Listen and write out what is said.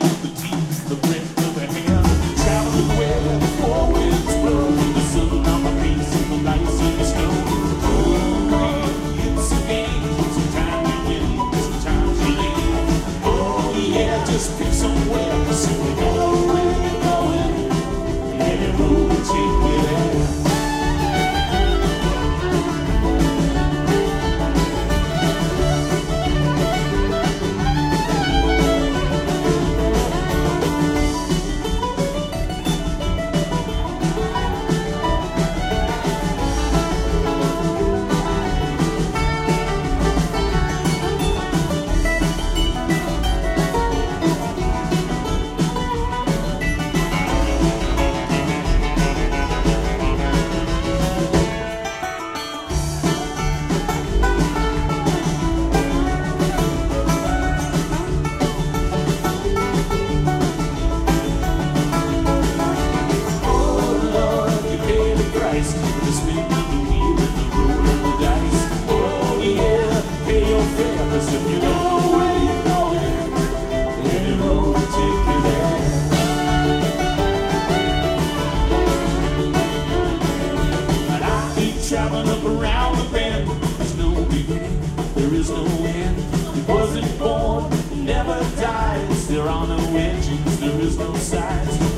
the teeth, the breath of the hand. Traveling where the four winds blow, the sun on my face and the lights in the snow. Oh, it's a game. Sometimes you win, sometimes you lose. Oh yeah, just pick somewhere. Simply go where you're going. Any road will take you there. Traveling up around the bend, there's no beginning, there is no end. He wasn't born, never dies. There are no engines, there is no sides.